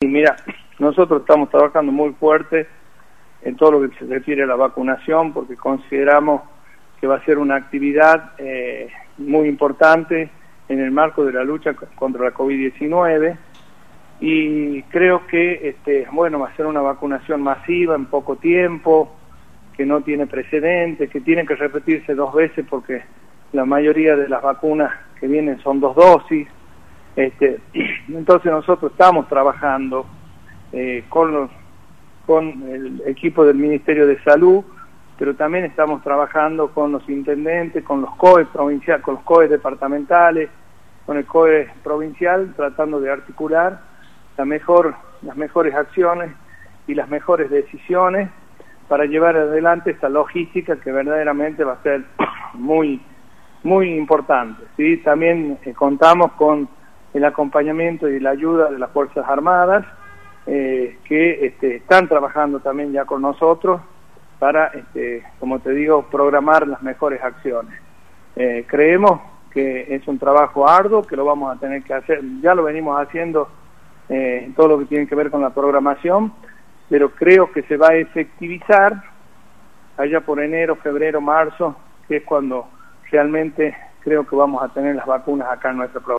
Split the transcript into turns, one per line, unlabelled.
mira, nosotros estamos trabajando muy fuerte en todo lo que se refiere a la vacunación, porque consideramos que va a ser una actividad muy importante en el marco de la lucha contra la COVID-19, y creo que va a ser una vacunación masiva en poco tiempo, que no tiene precedentes, que tiene que repetirse 2 veces porque la mayoría de las vacunas que vienen son 2 dosis. Entonces nosotros estamos trabajando con el equipo del Ministerio de Salud, pero también estamos trabajando con los intendentes, con los COE provinciales, con los COE departamentales, con el COE provincial, tratando de articular las mejores acciones y las mejores decisiones para llevar adelante esta logística que verdaderamente va a ser muy, muy importante, ¿sí? También contamos con el acompañamiento y la ayuda de las Fuerzas Armadas, que están trabajando también ya con nosotros para, como te digo, programar las mejores acciones. Creemos que es un trabajo arduo, que lo vamos a tener que hacer, ya lo venimos haciendo en todo lo que tiene que ver con la programación, pero creo que se va a efectivizar allá por enero, febrero, marzo, que es cuando realmente creo que vamos a tener las vacunas acá en nuestra provincia.